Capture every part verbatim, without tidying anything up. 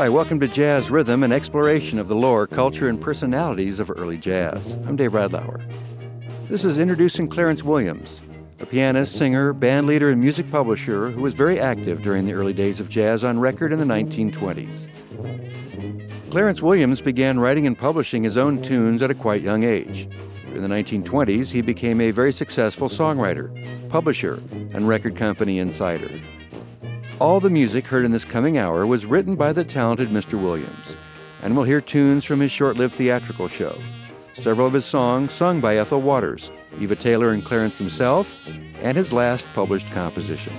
Hi, welcome to Jazz Rhythm, an exploration of the lore, culture, and personalities of early jazz. I'm Dave Radlauer. This is introducing Clarence Williams, a pianist, singer, bandleader, and music publisher who was very active during the early days of jazz on record in the nineteen twenties. Clarence Williams began writing and publishing his own tunes at a quite young age. In the nineteen twenties, he became a very successful songwriter, publisher, and record company insider. All the music heard in this coming hour was written by the talented Mister Williams, and we'll hear tunes from his short-lived theatrical show. Several of his songs sung by Ethel Waters, Eva Taylor and Clarence himself, and his last published composition.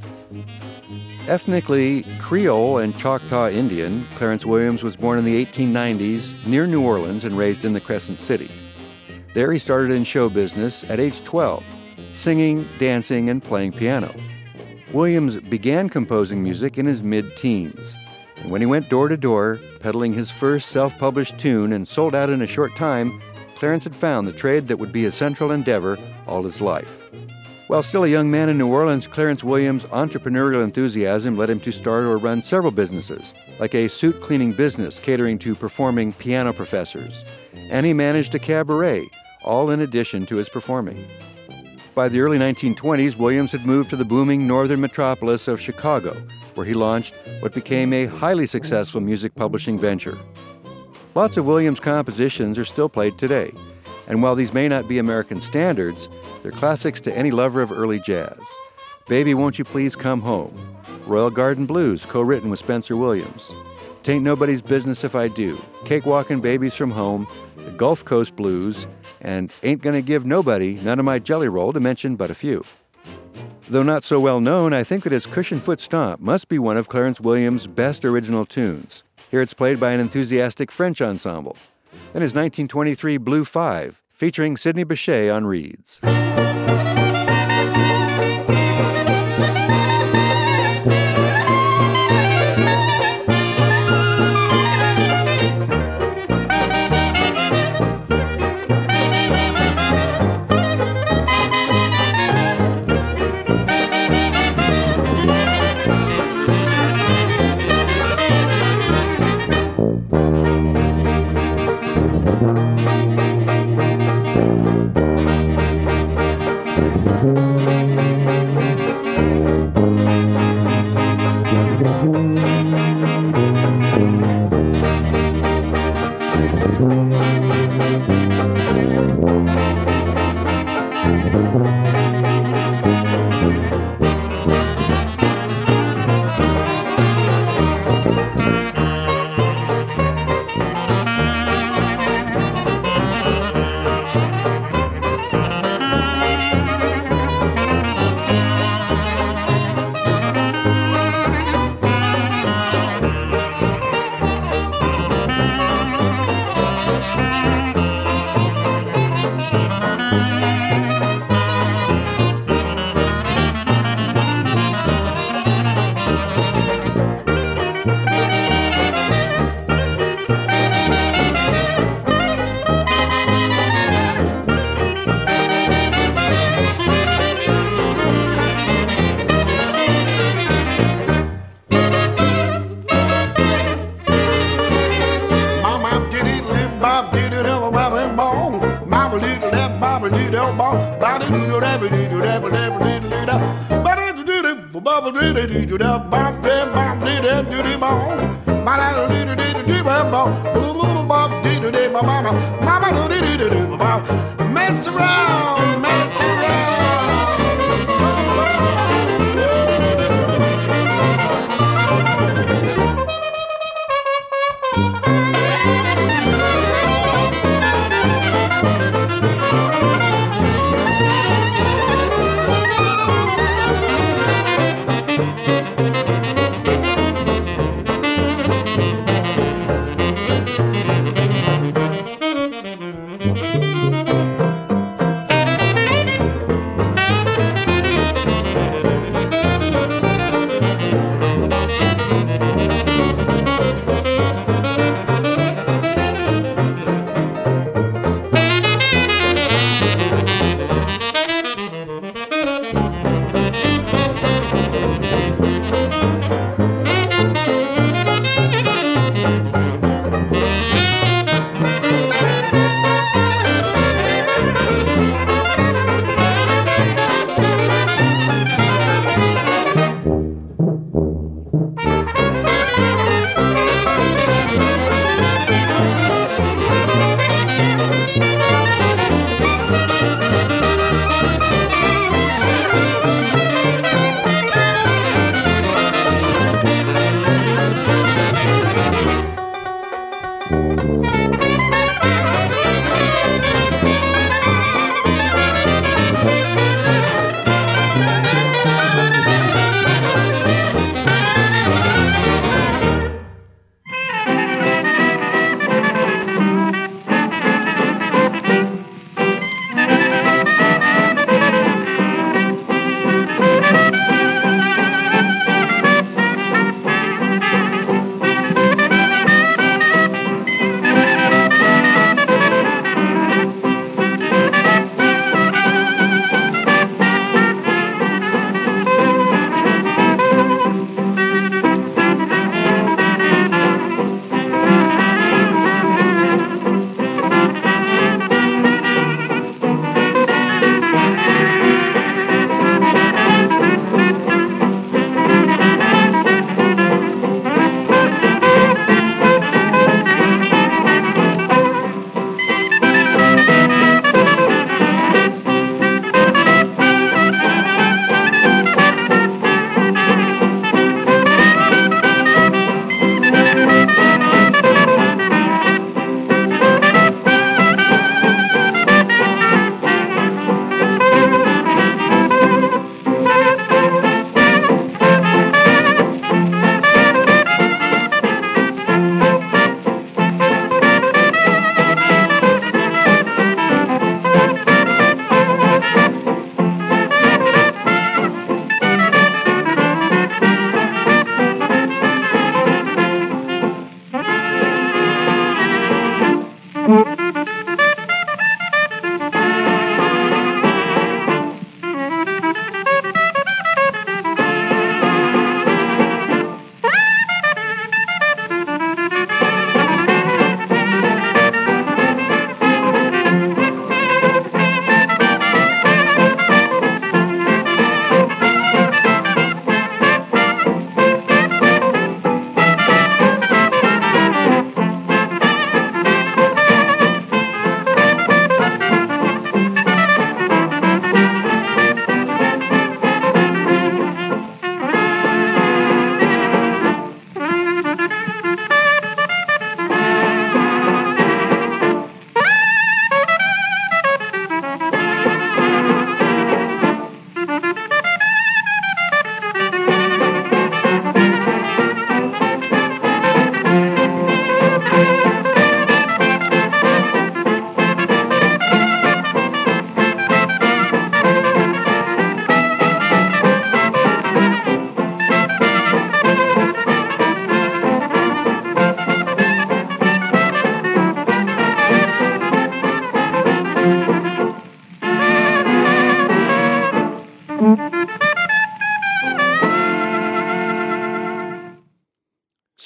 Ethnically Creole and Choctaw Indian, Clarence Williams was born in the eighteen nineties near New Orleans and raised in the Crescent City. There he started in show business at age twelve, singing, dancing, and playing piano. Williams began composing music in his mid-teens, and when he went door to door, peddling his first self-published tune and sold out in a short time, Clarence had found the trade that would be his central endeavor all his life. While still a young man in New Orleans, Clarence Williams' entrepreneurial enthusiasm led him to start or run several businesses, like a suit-cleaning business catering to performing piano professors, and he managed a cabaret, all in addition to his performing. By the early nineteen twenties, Williams had moved to the booming northern metropolis of Chicago, where he launched what became a highly successful music publishing venture. Lots of Williams' compositions are still played today, and while these may not be American standards, they're classics to any lover of early jazz. Baby, Won't You Please Come Home, Royal Garden Blues, co-written with Spencer Williams, Tain't Nobody's Business If I Do, Cakewalkin' Babies from Home, the Gulf Coast Blues, and Ain't Gonna Give Nobody None of My Jelly Roll, to mention but a few. Though not so well known, I think that his Cushion Foot Stomp must be one of Clarence Williams' best original tunes. Here it's played by an enthusiastic French ensemble. Then his nineteen twenty-three Blue Five, featuring Sidney Bechet on reeds. Mess around, mess around, stumble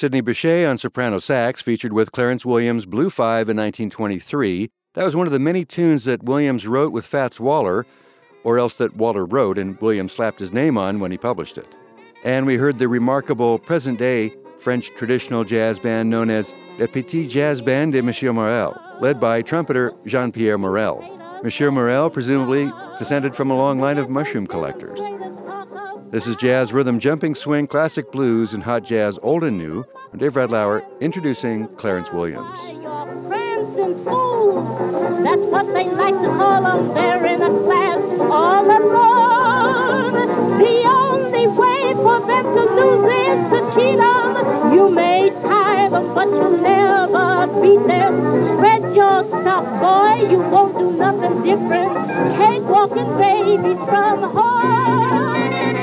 Sidney Bechet on soprano sax featured with Clarence Williams' Blue Five in nineteen twenty-three. That was one of the many tunes that Williams wrote with Fats Waller, or else that Waller wrote and Williams slapped his name on when he published it. And we heard the remarkable present-day French traditional jazz band known as Le Petit Jazz Band de Monsieur Morel, led by trumpeter Jean-Pierre Morel. Monsieur Morel presumably descended from a long line of mushroom collectors. This is jazz, rhythm, jumping swing, classic blues, and hot jazz, old and new. I'm Dave Redlauer, introducing Clarence Williams. That's what they like to call them. They're in a class all alone. The only way for them to lose is to cheat them. You may tire them, but you'll never beat them. Spread your stuff, boy, you won't do nothing different. Cake walking babies from home.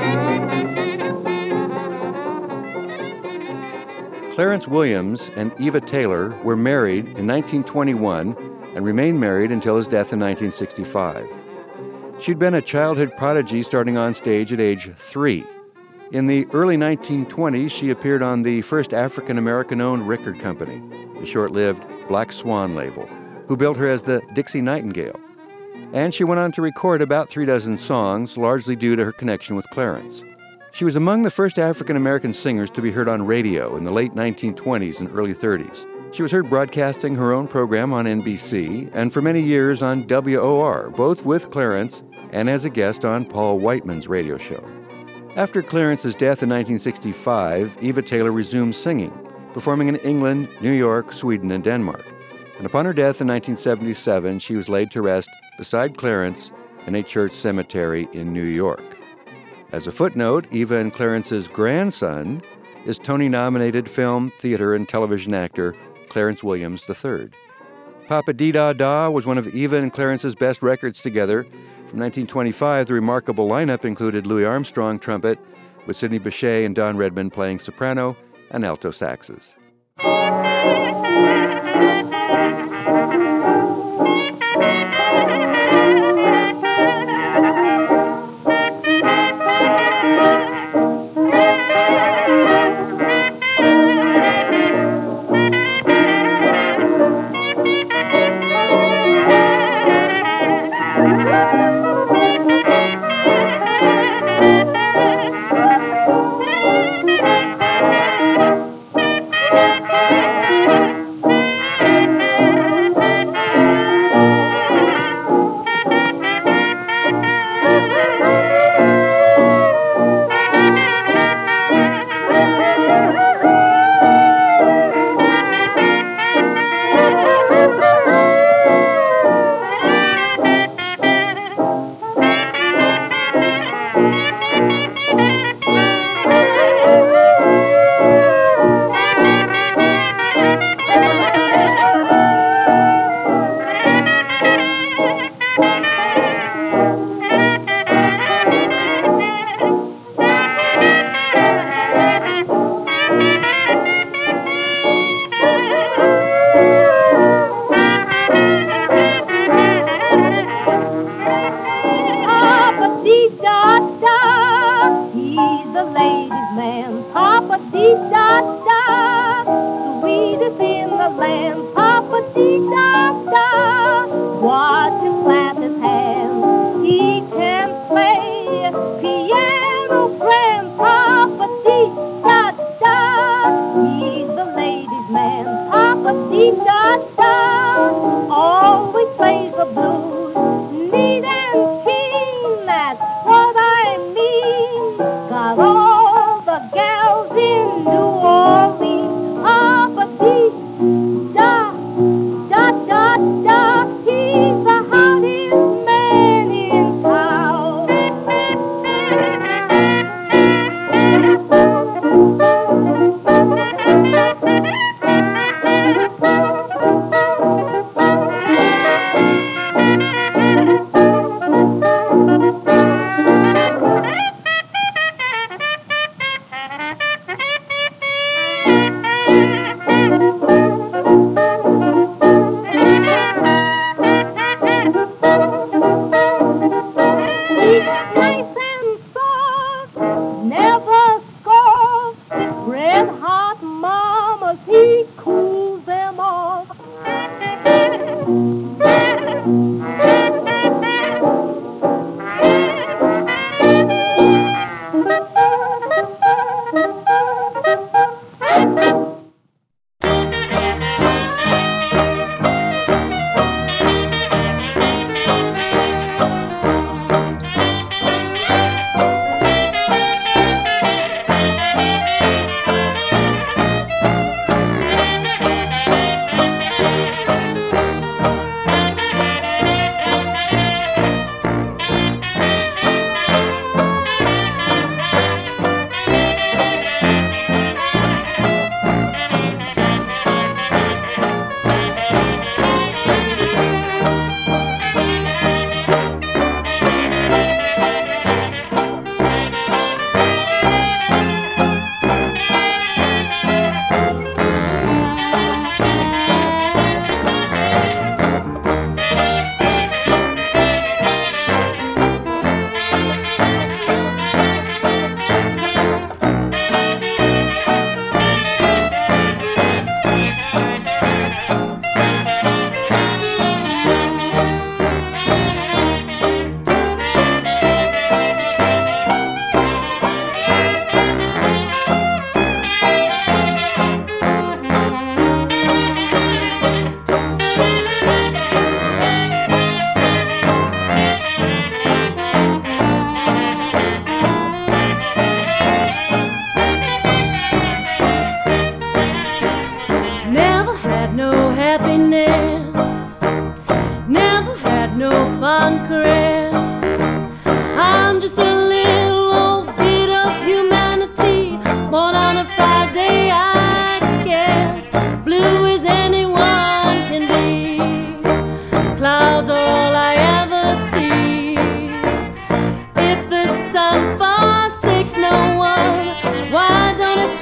Clarence Williams and Eva Taylor were married in nineteen twenty-one and remained married until his death in nineteen sixty-five. She'd been a childhood prodigy starting on stage at age three. In the early nineteen twenties, she appeared on the first African-American-owned record company, the short-lived Black Swan label, who billed her as the Dixie Nightingale. And she went on to record about three dozen songs, largely due to her connection with Clarence. She was among the first African-American singers to be heard on radio in the late nineteen twenties and early thirties. She was heard broadcasting her own program on N B C and for many years on W O R, both with Clarence and as a guest on Paul Whiteman's radio show. After Clarence's death in nineteen sixty-five, Eva Taylor resumed singing, performing in England, New York, Sweden, and Denmark. And upon her death in nineteen seventy-seven, she was laid to rest beside Clarence in a church cemetery in New York. As a footnote, Eva and Clarence's grandson is Tony-nominated film, theater, and television actor Clarence Williams the third. Papa Dee Da Da was one of Eva and Clarence's best records together. From nineteen twenty-five, the remarkable lineup included Louis Armstrong trumpet, with Sidney Bechet and Don Redman playing soprano and alto saxes.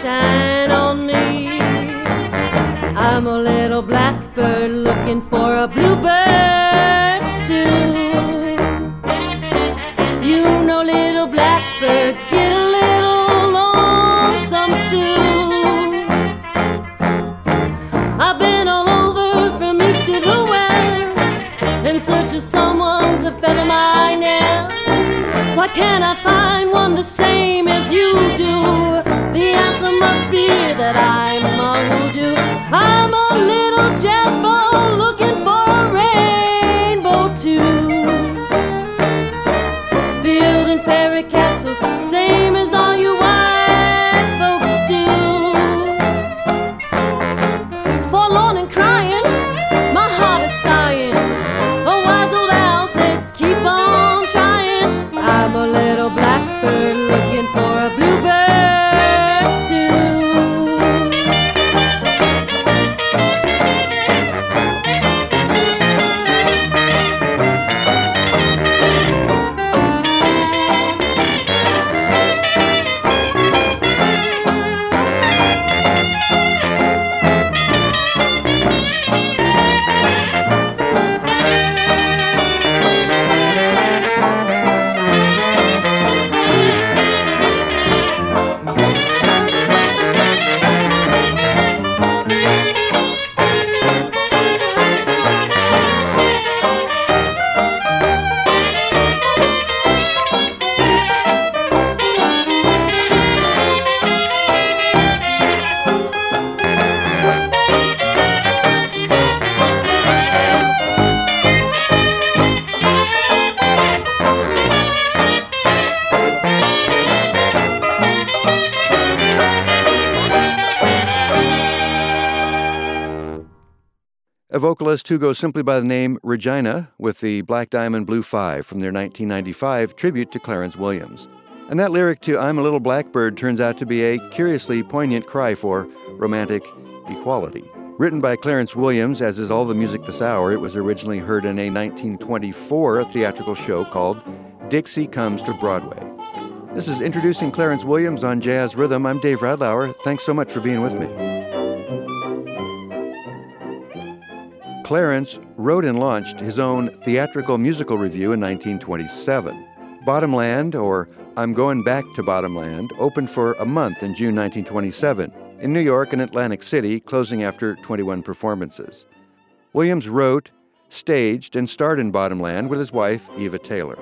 shine on me. I'm a little blackbird looking for a bluebird too. You know little blackbirds get a little lonesome too. I've been all over from east to the west in search of someone to feather my nest. Why can't I find one the same as you do? The answer must be that I'm a hoodoo. I'm a little jazz ball looking for a rainbow too. Building fairy castles, same as all you white folks do. Forlorn and crying, my heart is sighing. A wise old owl said, keep on trying. I'm a little blackbird looking for a bluebird too. A vocalist who goes simply by the name Regina with the Black Diamond Blue Five from their nineteen ninety-five tribute to Clarence Williams. And that lyric to I'm a Little Blackbird turns out to be a curiously poignant cry for romantic equality. Written by Clarence Williams, as is all the music this hour, it was originally heard in a nineteen twenty-four theatrical show called Dixie Comes to Broadway. This is Introducing Clarence Williams on Jazz Rhythm. I'm Dave Radlauer. Thanks so much for being with me. Clarence wrote and launched his own theatrical musical review in nineteen twenty-seven. Bottomland, or I'm Going Back to Bottomland, opened for a month in June nineteen twenty-seven in New York and Atlantic City, closing after twenty-one performances. Williams wrote, staged, and starred in Bottomland with his wife, Eva Taylor.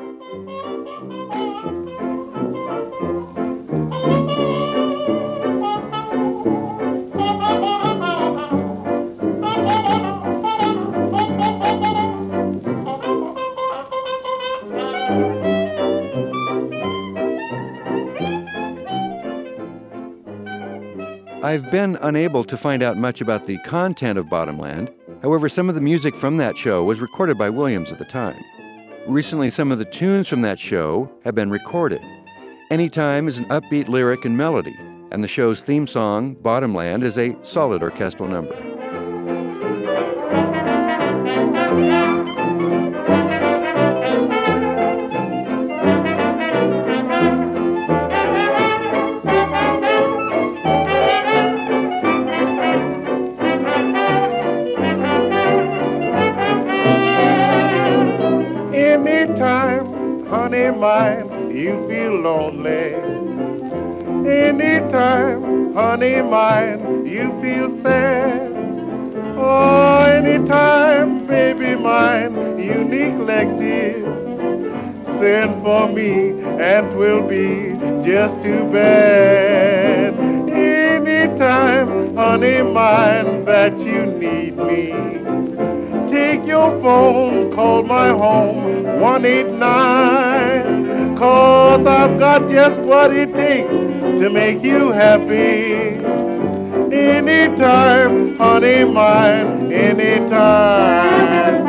I've been unable to find out much about the content of Bottomland. However, some of the music from that show was recorded by Williams at the time. Recently, some of the tunes from that show have been recorded. Anytime is an upbeat lyric and melody, and the show's theme song, Bottomland, is a solid orchestral number. Anytime, honey mine, you feel lonely. Anytime, honey mine, you feel sad. Oh, anytime, baby mine, you neglected. Send for me and 'twill be just too bad. Anytime, honey mine, that you need me, take your phone, call my home, one eight nine, 'cause I've got just what it takes to make you happy. Anytime, honey mine, anytime.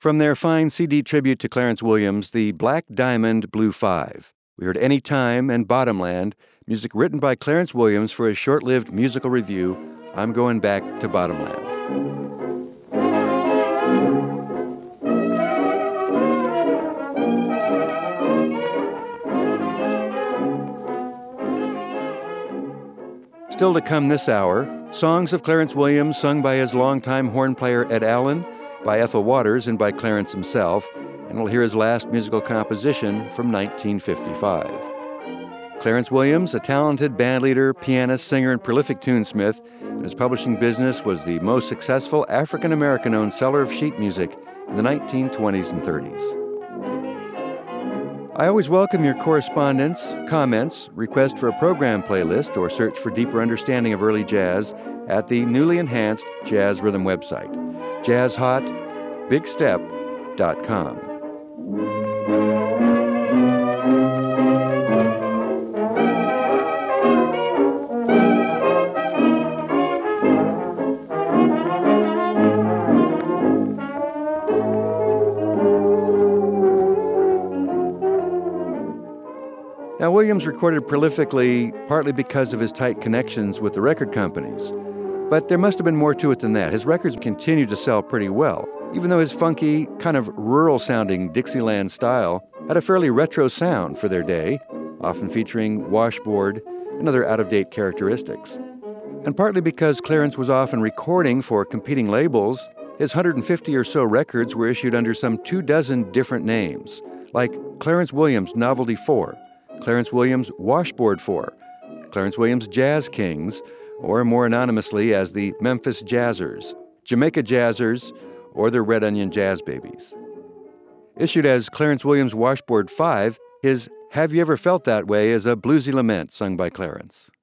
From their fine C D tribute to Clarence Williams, the Black Diamond Blue Five, we heard Any Time and Bottomland, music written by Clarence Williams for his short-lived musical review, I'm Going Back to Bottomland. Still to come this hour, songs of Clarence Williams sung by his longtime horn player Ed Allen, by Ethel Waters, and by Clarence himself, and we'll hear his last musical composition from nineteen fifty-five. Clarence Williams, a talented bandleader, pianist, singer, and prolific tunesmith, and his publishing business was the most successful African-American-owned seller of sheet music in the nineteen twenties and thirties. I always welcome your correspondence, comments, request for a program playlist, or search for deeper understanding of early jazz at the newly enhanced Jazz Rhythm website, jazz hot big step dot com. Now, Williams recorded prolifically partly because of his tight connections with the record companies. But there must have been more to it than that. His records continued to sell pretty well, even though his funky, kind of rural-sounding Dixieland style had a fairly retro sound for their day, often featuring washboard and other out-of-date characteristics. And partly because Clarence was often recording for competing labels, his one hundred fifty or so records were issued under some two dozen different names, like Clarence Williams Novelty four, Clarence Williams Washboard four, Clarence Williams Jazz Kings, or more anonymously as the Memphis Jazzers, Jamaica Jazzers, or the Red Onion Jazz Babies. Issued as Clarence Williams Washboard five, his Have You Ever Felt That Way is a bluesy lament sung by Clarence.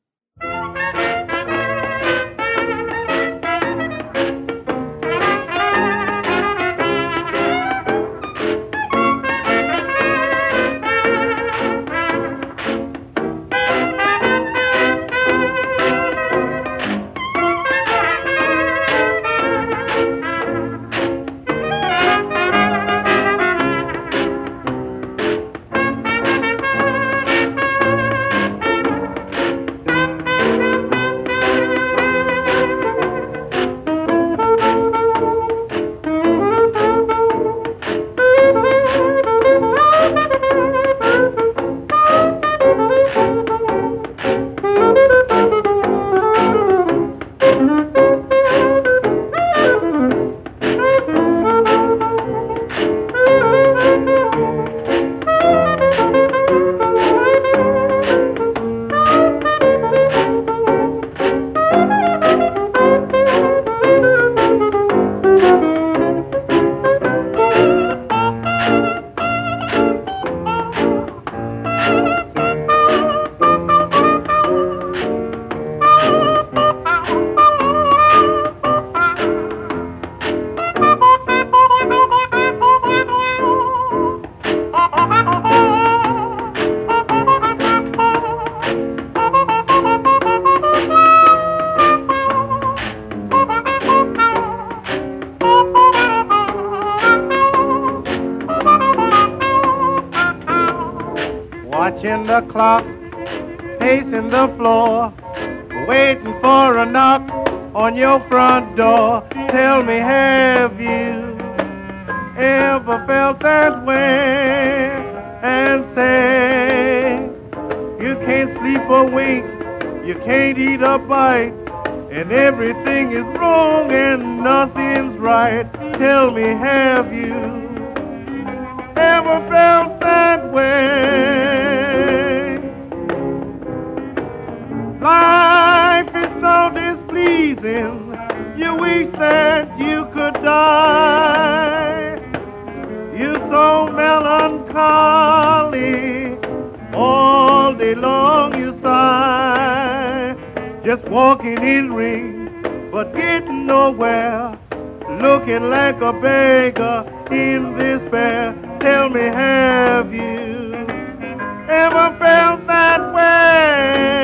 Watching the clock, pacing the floor, waiting for a knock on your front door. Tell me, have you ever felt that way? And say, you can't sleep or wink, you can't eat or bite, and everything is wrong and nothing's right. Tell me, have you ever felt that way? Life is so displeasing, you wish that you could die. You're so melancholy, all day long you sigh. Just walking in ring, but getting nowhere, looking like a beggar in despair. Tell me, have you ever felt that way?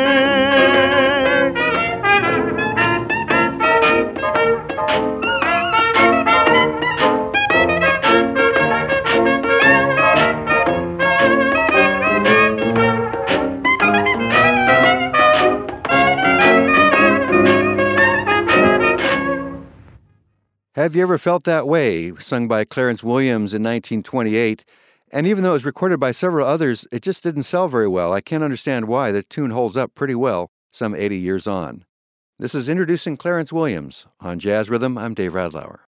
Have You Ever Felt That Way, sung by Clarence Williams in nineteen twenty-eight. And even though it was recorded by several others, it just didn't sell very well. I can't understand why. The tune holds up pretty well some eighty years on. This is Introducing Clarence Williams. On Jazz Rhythm, I'm Dave Radlauer.